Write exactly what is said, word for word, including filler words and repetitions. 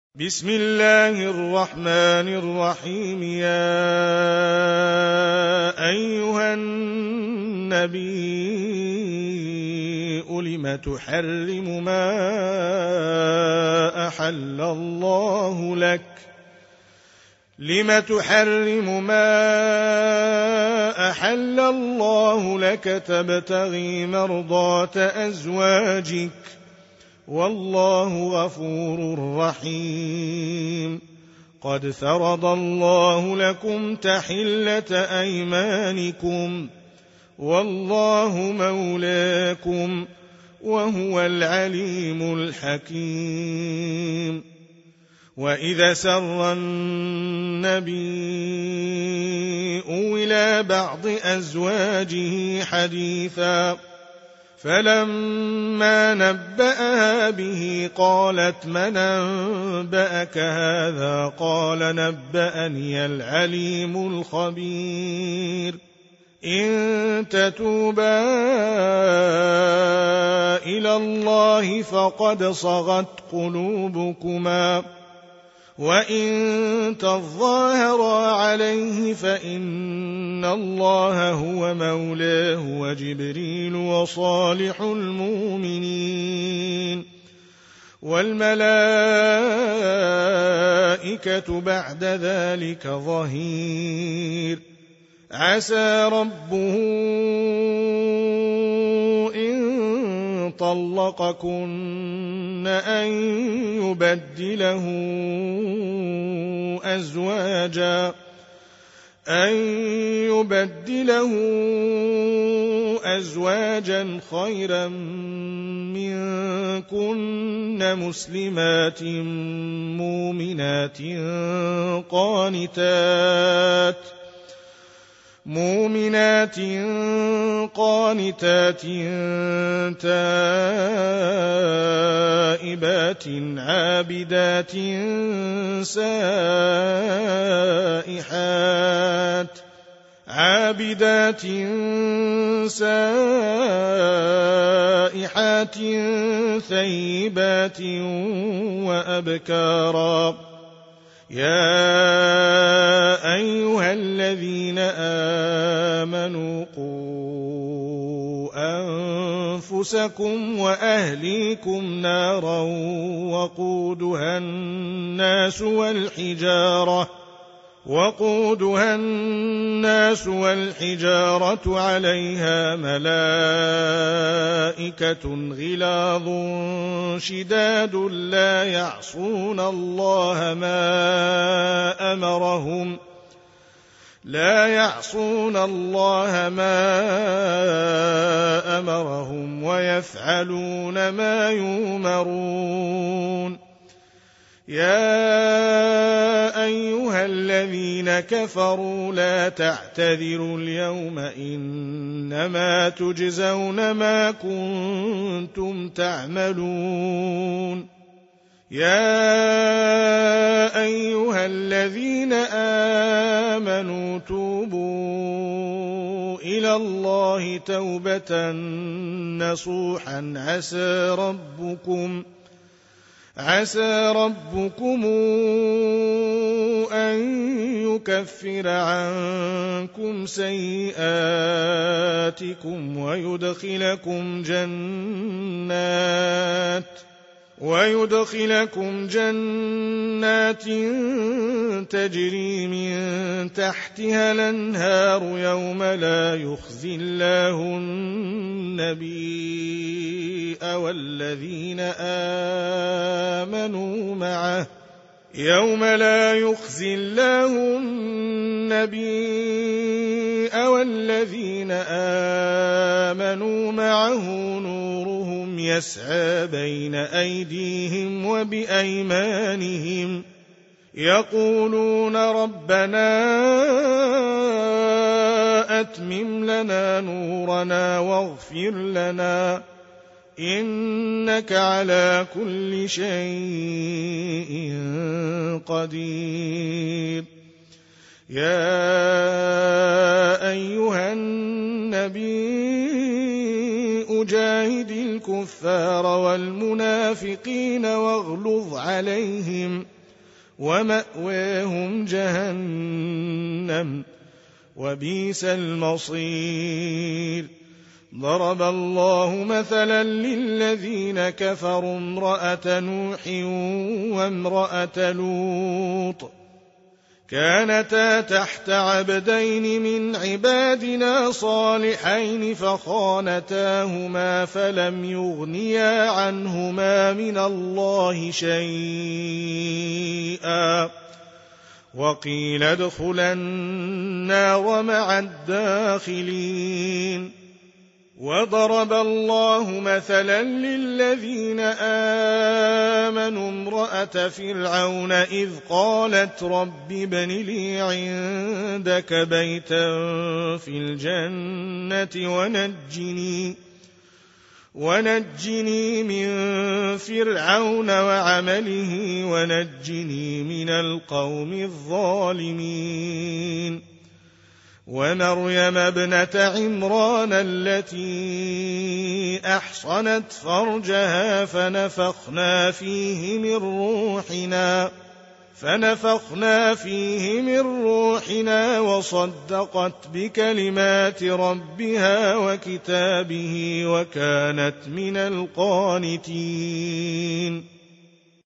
بسم الله الرحمن الرحيم. يا أيها النبي لم تحرم ما أحل الله لك لم تحرم ما أحل الله لك تبتغي مرضات أزواجك والله غفور رحيم. قد فرض الله لكم تحلة أيمانكم والله مولاكم وهو العليم الحكيم. وإذا سر النبي إلى بعض أزواجه حديثا فلما نبأها به قالت من أنبأك هذا؟ قال نبأني العليم الخبير. إن تتوبا إلى الله فقد صغت قلوبكما وإن تظاهرا عليه فإن الله هو مولاه وجبريل وصالح المؤمنين والملائكة بعد ذلك ظهير. عسى ربه إن طلقكن أن يبدله أزواجا أن يبدله أزواجا خيرا منكن مسلمات مؤمنات قانتات مؤمنات قانتات تائبات عابدات سائحات عابدات سائحات ثيبات وأبكارا. يا أيها الذين آمنوا قوا أنفسكم وأهليكم نارا وقودها الناس والحجارة وقودها الناس والحجارة عليها ملائكة غلاظ شداد لا يعصون الله ما أمرهم لا يعصون الله ما أمرهم ويفعلون ما يؤمرون. يا أيها الذين كفروا لا تعتذروا اليوم إنما تجزون ما كنتم تعملون. يا أيها الذين آمنوا توبوا إلى الله توبة نصوحا عسى ربكم عسى ربكم أن يكفر عنكم سيئاتكم ويدخلكم جنات ويدخلكم جنات تجري من تحتها الأنهار يوم لا يخزي الله النبي والذين آمنوا معه يوم لا يخزي الله النبي والذين آمنوا معه نورهم يسعى بين أيديهم وبأيمانهم يقولون ربنا أتمم لنا نورنا واغفر لنا إنك على كل شيء قدير. يا أيها النبي جاهد الكفار والمنافقين واغلظ عليهم ومأواهم جهنم وبئس المصير. ضرب الله مثلا للذين كفروا امرأة نوح وامرأة لوط كانتا تحت عبدين من عبادنا صالحين فخانتاهما فلم يغنيا عنهما من الله شيئا وقيل ادخلا النار مع الداخلين. وضرب الله مثلا للذين آمنوا امرأة فرعون إذ قالت رب ابن لي عندك بيتا في الجنة ونجني, ونجني من فرعون وعمله ونجني من القوم الظالمين. ومريم ابنة عمران التي أحصنت فرجها فنفخنا فيه من روحنا فنفخنا فيه من روحنا وصدقت بكلمات ربها وكتابه وكانت من القانتين.